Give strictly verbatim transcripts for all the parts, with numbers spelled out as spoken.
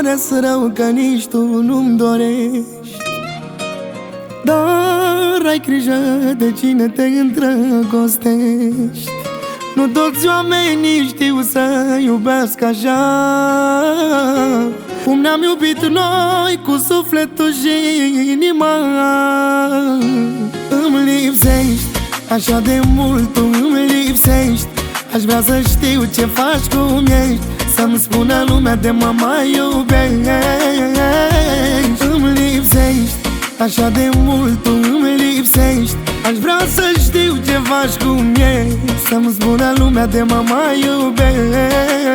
ales rău că nici tu nu-mi dorești. Dar ai grijă de cine te îndrăgostești. Nu toți oamenii știu să iubească așa cum ne-am iubit noi cu sufletul și inima. Îmi lipsești așa de mult, tu îmi lipsești. Aș vrea să știu ce faci, cum ești, să-mi spună lumea de mă mai iubești. Îmi lipsești așa de mult, tu îmi lipsești. Aș vrea să știu ce faci, cum ești, să-mi spună lumea de mă mai iubești.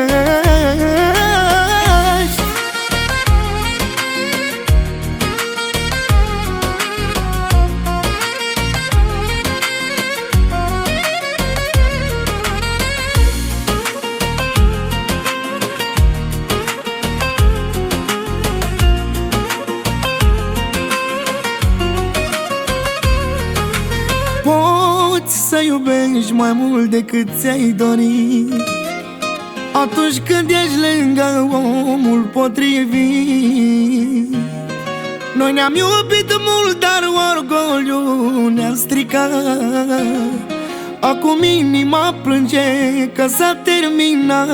Poți să iubești mai mult decât ți-ai dorit atunci când ești lângă omul potrivit. Noi ne-am iubit mult, dar orgoliul ne-a stricat. Acum inima plânge că s-a terminat.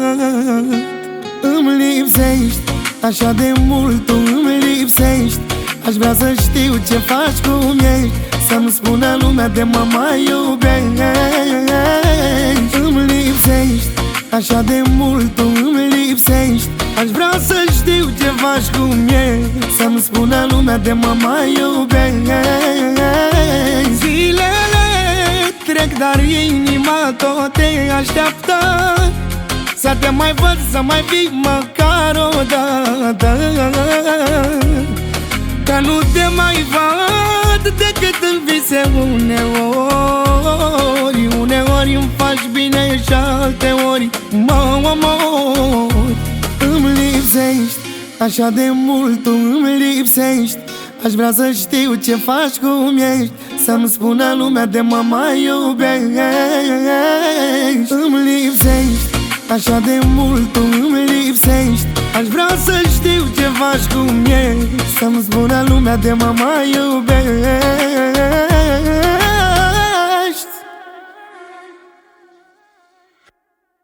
Îmi lipsești așa de mult, tu îmi lipsești. Aș vrea să știu ce faci, cum ești, să-mi spună lumea de mă mai iubești. Îmi lipsești așa de mult, tu îmi lipsești. Aș vrea să știu ce faci, cum ești, să-mi spună lumea de mă mai iubești. Zilele trec, dar inima tot te așteaptă să te mai văd, să mai vii măcar o dată. Că nu te mai văd decât în vise uneori. Uneori îmi faci bine și alteori mă omori. Îmi lipsești așa de mult, tu îmi lipsești. Aș vrea să știu ce faci, cum ești, să-mi spună lumea de mă mai iubești. Îmi lipsești așa de mult, tu îmi lipsești. Aș vrea să știu ce faci, cum ești, să-mi spună lumea de mă mai iubești.